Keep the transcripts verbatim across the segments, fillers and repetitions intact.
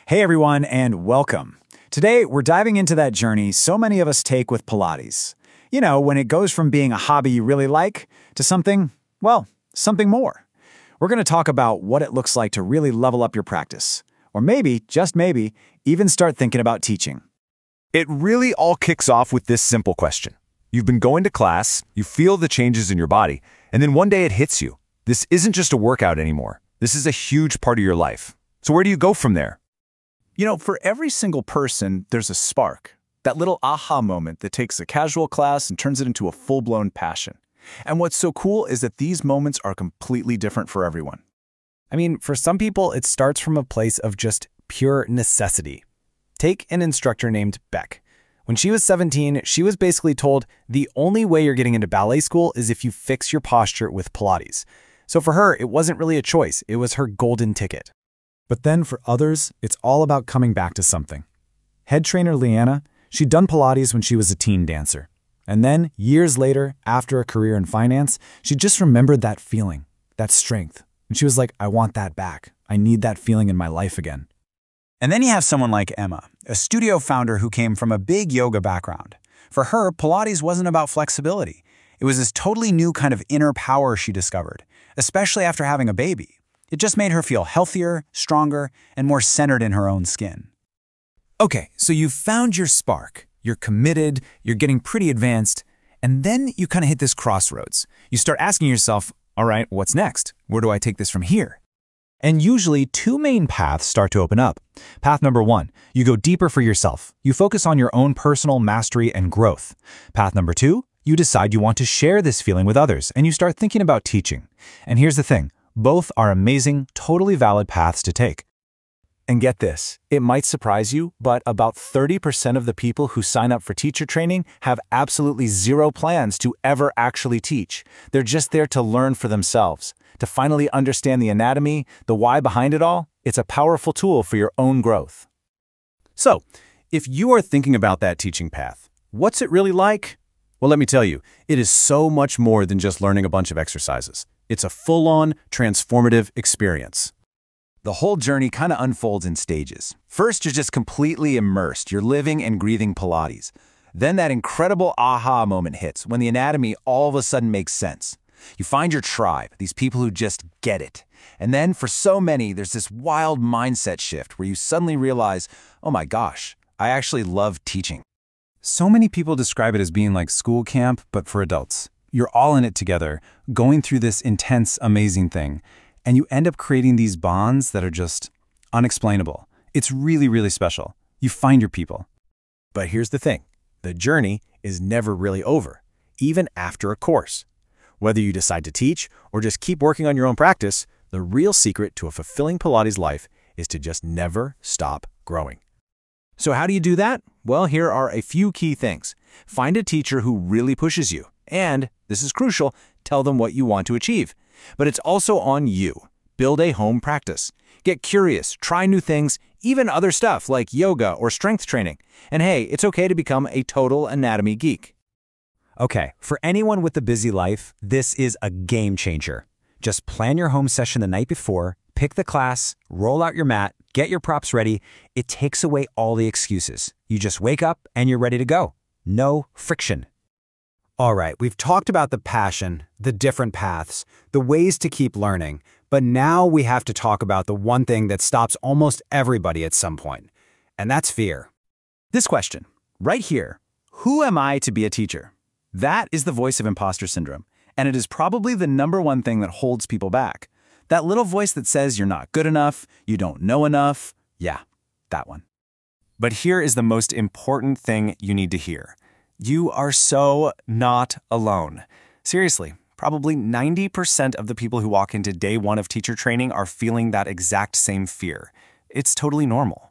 Hey everyone, and welcome. Today, we're diving into that journey so many of us take with Pilates. You know, when it goes from being a hobby you really like to something, well, something more. We're going to talk about what it looks like to really level up your practice. Or maybe, just maybe, even start thinking about teaching. It really all kicks off with this simple question. You've been going to class, you feel the changes in your body, and then one day it hits you. This isn't just a workout anymore. This is a huge part of your life. So where do you go from there? You know, for every single person, there's a spark. That little aha moment that takes a casual class and turns it into a full-blown passion. And what's so cool is that these moments are completely different for everyone. I mean, for some people, it starts from a place of just pure necessity. Take an instructor named Beck. When she was seventeen, she was basically told the only way you're getting into ballet school is if you fix your posture with Pilates. So for her, it wasn't really a choice. It was her golden ticket. But then for others, it's all about coming back to something. Head trainer Leanna, she'd done Pilates when she was a teen dancer. And then, years later, after a career in finance, she just remembered that feeling, that strength. And she was like, I want that back. I need that feeling in my life again. And then you have someone like Emma, a studio founder who came from a big yoga background. For her, Pilates wasn't about flexibility. It was this totally new kind of inner power she discovered, especially after having a baby. It just made her feel healthier, stronger, and more centered in her own skin. Okay, so you've found your spark. You're committed, you're getting pretty advanced, and then you kind of hit this crossroads. You start asking yourself, all right, what's next? Where do I take this from here? And usually two main paths start to open up. Path number one, you go deeper for yourself. You focus on your own personal mastery and growth. Path number two, you decide you want to share this feeling with others, and you start thinking about teaching. And here's the thing. Both are amazing, totally valid paths to take. And get this, it might surprise you, but about thirty percent of the people who sign up for teacher training have absolutely zero plans to ever actually teach. They're just there to learn for themselves, to finally understand the anatomy, the why behind it all. It's a powerful tool for your own growth. So, if you are thinking about that teaching path, what's it really like? Well, let me tell you, it is so much more than just learning a bunch of exercises. It's a full-on, transformative experience. The whole journey kind of unfolds in stages. First, you're just completely immersed. You're living and breathing Pilates. Then that incredible aha moment hits when the anatomy all of a sudden makes sense. You find your tribe, these people who just get it. And then for so many, there's this wild mindset shift where you suddenly realize, oh my gosh, I actually love teaching. So many people describe it as being like school camp, but for adults. You're all in it together, going through this intense, amazing thing, and you end up creating these bonds that are just unexplainable. It's really, really special. You find your people. But here's the thing. The journey is never really over, even after a course. Whether you decide to teach or just keep working on your own practice, the real secret to a fulfilling Pilates life is to just never stop growing. So how do you do that? Well, here are a few key things. Find a teacher who really pushes you. And, this is crucial, tell them what you want to achieve. But it's also on you. Build a home practice. Get curious, try new things, even other stuff like yoga or strength training. And hey, it's okay to become a total anatomy geek. Okay, for anyone with a busy life, this is a game changer. Just plan your home session the night before, pick the class, roll out your mat, get your props ready. It takes away all the excuses. You just wake up and you're ready to go. No friction. All right, we've talked about the passion, the different paths, the ways to keep learning, but now we have to talk about the one thing that stops almost everybody at some point, and that's fear. This question, right here, who am I to be a teacher? That is the voice of imposter syndrome, and it is probably the number one thing that holds people back. That little voice that says you're not good enough, you don't know enough, yeah, that one. But here is the most important thing you need to hear. You are so not alone. Seriously, probably ninety percent of the people who walk into day one of teacher training are feeling that exact same fear. It's totally normal.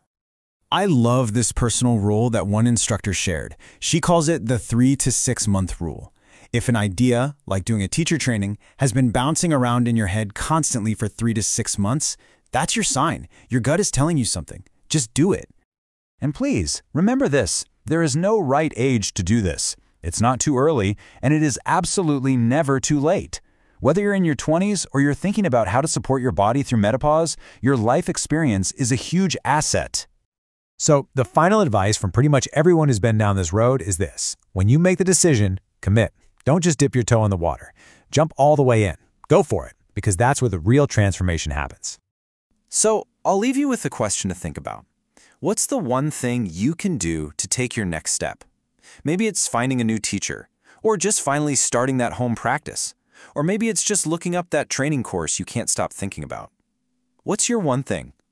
I love this personal rule that one instructor shared. She calls it the three to six month rule. If an idea, like doing a teacher training, has been bouncing around in your head constantly for three to six months, that's your sign. Your gut is telling you something. Just do it. And please, remember this. There is no right age to do this. It's not too early, and it is absolutely never too late. Whether you're in your twenties or you're thinking about how to support your body through menopause, your life experience is a huge asset. So, the final advice from pretty much everyone who's been down this road is this. When you make the decision, commit. Don't just dip your toe in the water. Jump all the way in. Go for it, because that's where the real transformation happens. So, I'll leave you with a question to think about. What's the one thing you can do to take your next step? Maybe it's finding a new teacher, or just finally starting that home practice, or maybe it's just looking up that training course you can't stop thinking about. What's your one thing?